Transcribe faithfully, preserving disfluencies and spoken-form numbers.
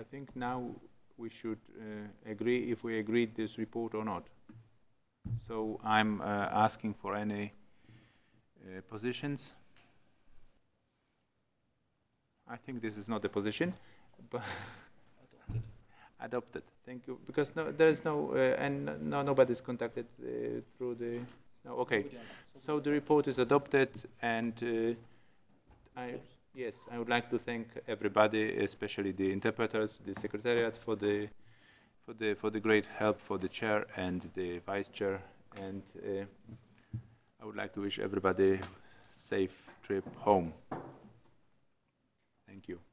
I think now we should uh, agree if we agreed this report or not. So I'm uh, asking for any uh, positions. I think this is not a position, but adopted. Adopted. Thank you. Because no, there is no uh, and no nobody's contacted uh, through the. No, okay. So the report is adopted, and uh, I yes, I would like to thank everybody, especially the interpreters, the secretariat, for the for the for the great help for the chair and the vice chair, and uh, I would like to wish everybody safe trip home. Thank you.